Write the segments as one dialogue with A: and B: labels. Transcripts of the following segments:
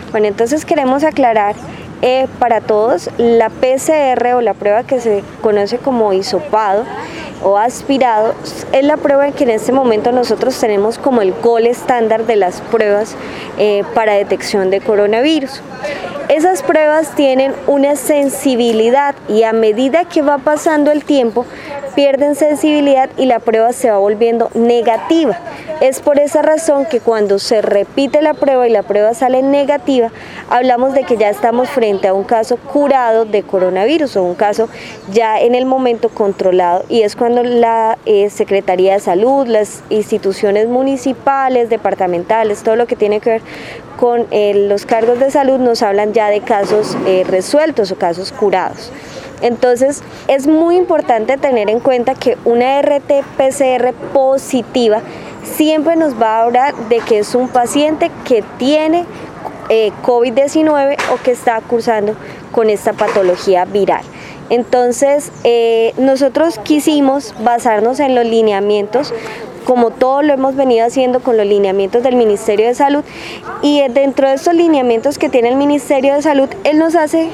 A: Bueno, entonces queremos aclarar para todos, la PCR o la prueba que se conoce como hisopado o aspirado es la prueba que en este momento nosotros tenemos como el gold estándar de las pruebas para detección de coronavirus. Esas pruebas tienen una sensibilidad y a medida que va pasando el tiempo pierden sensibilidad y la prueba se va volviendo negativa. Es por esa razón que cuando se repite la prueba y la prueba sale negativa, hablamos de que ya estamos frente a un caso curado de coronavirus o un caso ya en el momento controlado, y es cuando la Secretaría de Salud, las instituciones municipales, departamentales, todo lo que tiene que ver con los cargos de salud nos hablan ya de casos resueltos o casos curados. Entonces es muy importante tener en cuenta que una RT-PCR positiva siempre nos va a hablar de que es un paciente que tiene COVID-19 o que está cursando con esta patología viral. Entonces nosotros quisimos basarnos en los lineamientos, como todo lo hemos venido haciendo con los lineamientos del Ministerio de Salud, y dentro de estos lineamientos que tiene el Ministerio de Salud, él nos hace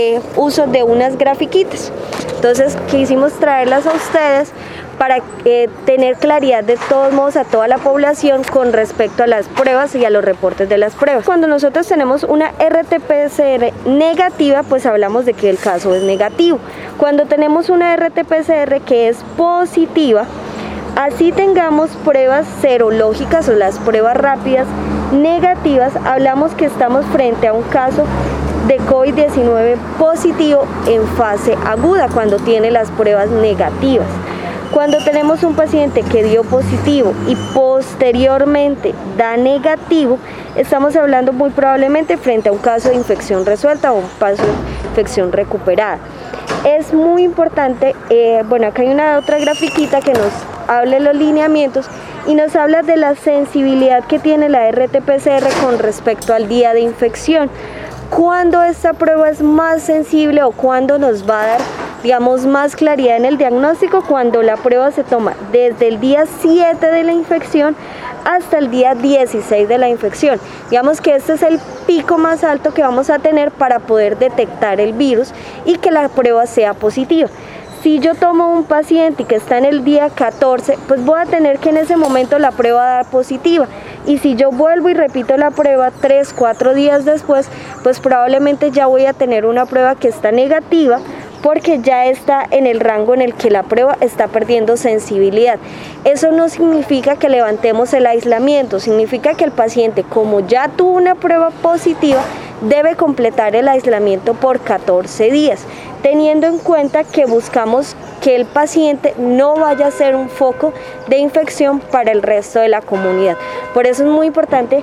A: uso de unas grafiquitas. Entonces quisimos traerlas a ustedes para tener claridad de todos modos a toda la población con respecto a las pruebas y a los reportes de las pruebas. Cuando nosotros tenemos una RT-PCR negativa, pues hablamos de que el caso es negativo. Cuando tenemos una RT-PCR que es positiva, así tengamos pruebas serológicas o las pruebas rápidas negativas, hablamos que estamos frente a un caso de COVID-19 positivo en fase aguda cuando tiene las pruebas negativas. Cuando tenemos un paciente que dio positivo y posteriormente da negativo, estamos hablando muy probablemente frente a un caso de infección resuelta o un caso de infección recuperada. Es muy importante, bueno, acá hay una otra grafiquita que nos habla de los lineamientos y nos habla de la sensibilidad que tiene la RT-PCR con respecto al día de infección. ¿Cuándo esta prueba es más sensible o cuándo nos va a dar, digamos, más claridad en el diagnóstico? Cuando la prueba se toma desde el día 7 de la infección hasta el día 16 de la infección. Digamos que este es el pico más alto que vamos a tener para poder detectar el virus y que la prueba sea positiva. Si yo tomo un paciente que está en el día 14, pues voy a tener que en ese momento la prueba dar positiva. Y si yo vuelvo y repito la prueba 3-4 días después, pues probablemente ya voy a tener una prueba que está negativa, porque ya está en el rango en el que la prueba está perdiendo sensibilidad. Eso no significa que levantemos el aislamiento, significa que el paciente, como ya tuvo una prueba positiva, debe completar el aislamiento por 14 días, teniendo en cuenta que buscamos que el paciente no vaya a ser un foco de infección para el resto de la comunidad. Por eso es muy importante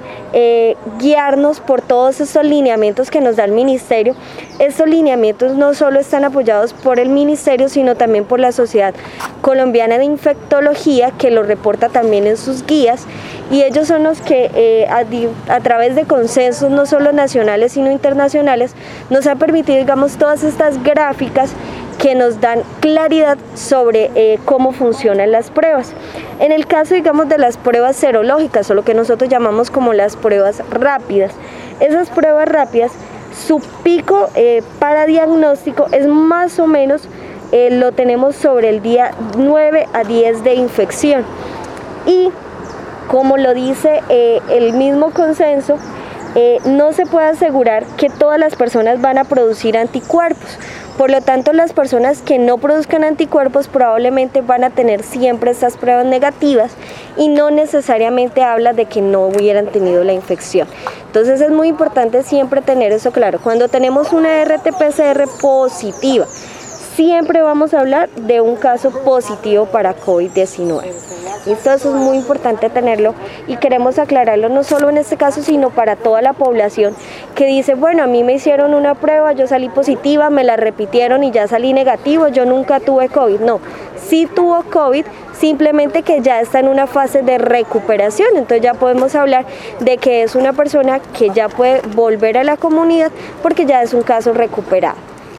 A: guiarnos por todos estos lineamientos que nos da el Ministerio. Estos lineamientos no solo están apoyados por el Ministerio, sino también por la Sociedad Colombiana de Infectología, que lo reporta también en sus guías, y ellos son los que a través de consensos no solo nacionales sino internacionales nos ha permitido, digamos, todas estas gráficas que nos dan claridad sobre cómo funcionan las pruebas. En el caso, digamos, de las pruebas serológicas, o lo que nosotros llamamos como las pruebas rápidas, esas pruebas rápidas, su pico para diagnóstico es más o menos, lo tenemos sobre el día 9 a 10 de infección. Y como lo dice el mismo consenso, no se puede asegurar que todas las personas van a producir anticuerpos. Por lo tanto, las personas que no produzcan anticuerpos probablemente van a tener siempre estas pruebas negativas y no necesariamente habla de que no hubieran tenido la infección. Entonces es muy importante siempre tener eso claro. Cuando tenemos una RT-PCR positiva, siempre vamos a hablar de un caso positivo para COVID-19. Esto es muy importante tenerlo y queremos aclararlo no solo en este caso, sino para toda la población que dice, bueno, a mí me hicieron una prueba, yo salí positiva, me la repitieron y ya salí negativo, yo nunca tuve COVID. No, sí tuvo COVID, simplemente que ya está en una fase de recuperación, entonces ya podemos hablar de que es una persona que ya puede volver a la comunidad porque ya es un caso recuperado.